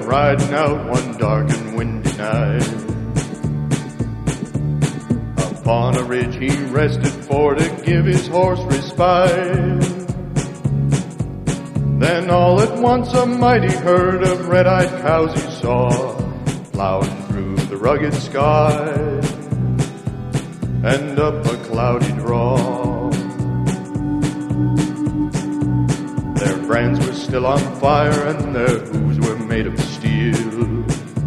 riding out one dark and windy night. Upon a ridge he rested for to give his horse respite. Then all at once a mighty herd of red-eyed cows he saw, plowing through the rugged sky and up a cloudy draw. Their brands were still on fire and their hooves were made of steel.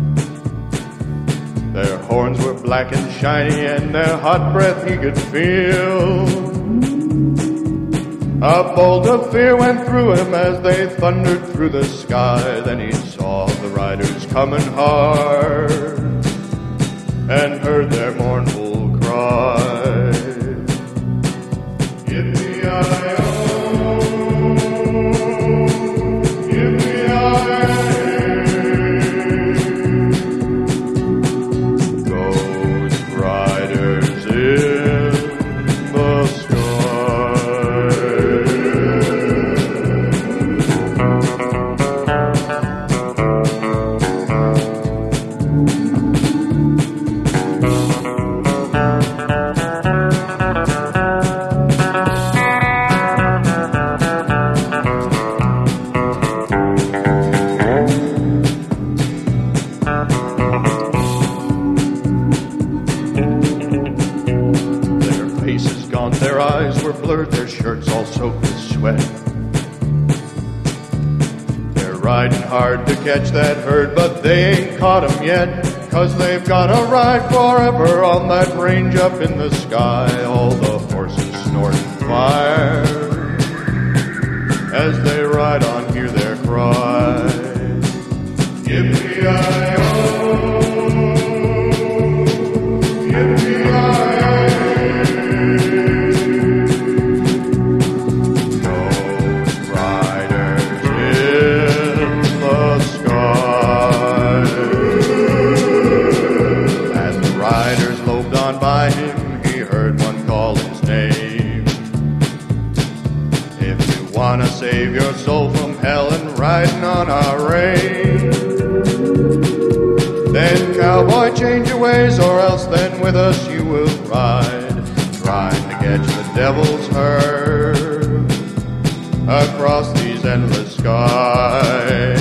Their horns were black and shiny and their hot breath he could feel. A bolt of fear went through him as they thundered through the sky. Then he saw the riders coming hard and heard their mournful cry. Yippee-yi-yo, yippee-yi-yo. Ghost riders in the Their eyes were blurred, their shirts all soaked with sweat. They're riding hard to catch that herd, but they ain't caught 'em yet. 'Cause they've gotta ride forever on that range up in the sky. All the horses snorting fire as they ride on, hear their cry. Yippee-yi-yo, yippee-yi-yo. By him, he heard one call his name. If you wanna save your soul from hell and riding on our range, then cowboy, change your ways, or else then with us you will ride, trying to catch the devil's herd across these endless skies.